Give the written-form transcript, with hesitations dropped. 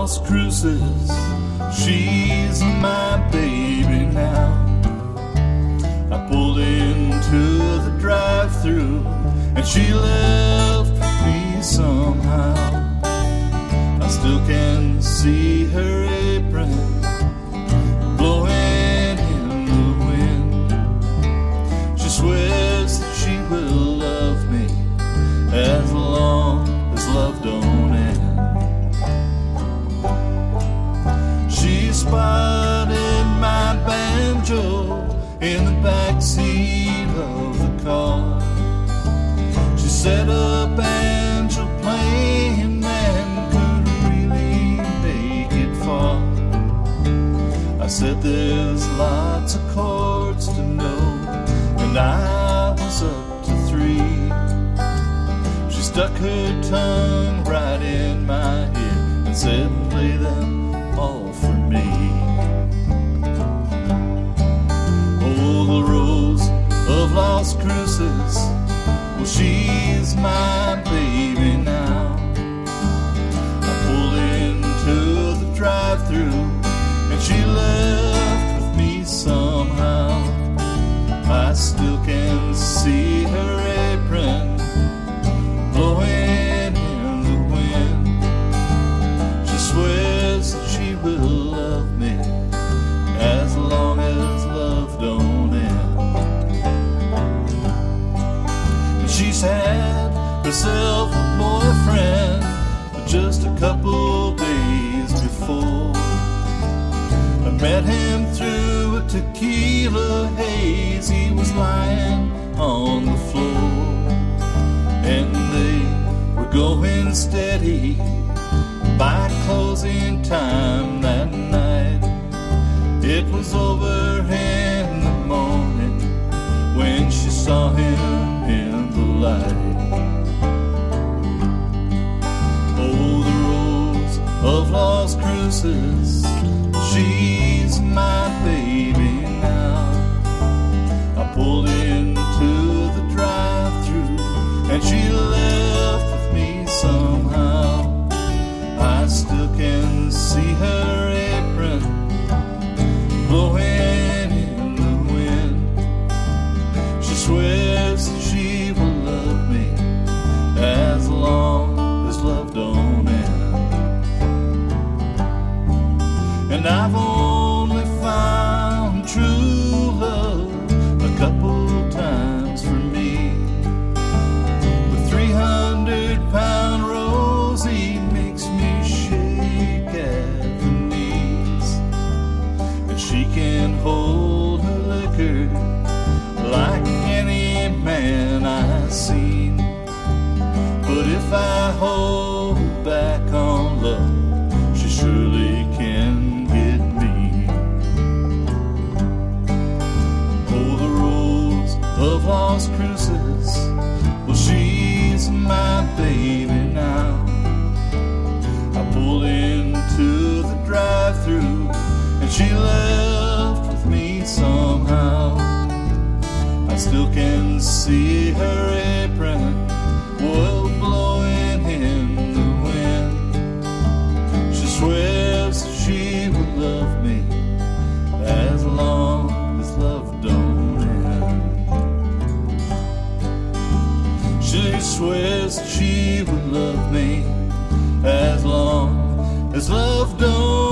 Las Cruces, she's my baby now. I pulled into the drive-thru and she left me somehow. I still can see her apron blowing in the wind. She swears that she will love me as long as love don't end. She spotted my banjo in the backseat of the car. She set up banjo playing and could really make it far. I said there's lots of chords to know, and I was up to 3. She stuck her tongue right in my ear and said, play them all for me. Oh, the Rose of Las Cruces, well, she's my baby now. I pulled into the drive-thru and she left with me somehow. I still can see her apron blowing in the wind. She swears that she will love me as long as love don't end. And she's had herself a boyfriend just a couple days before. I met him through a tequila haze. He was lying on the floor, and they were going steady by closing time that night. It was over in the morning when she saw him in the light. Oh, the Rose of Las Cruces, she's my baby now. I pulled into the drive-thru and she left with me somehow. I still can see her apron blowing in the wind. She swears that she will love me as long as love don't end. And I've only found true love a couple times for me. But 300-pound Rosie makes me shake at the knees, and she can hold her liquor like any man I've seen. But if I hold back on love, she surely can. Of Las Cruces, well, she's my baby now. I pulled into the drive-thru and she left with me somehow. I still can see her apron, well, blowing in the wind. She swears that she will love me as long as love don't. She swears that she will love me as long as love don't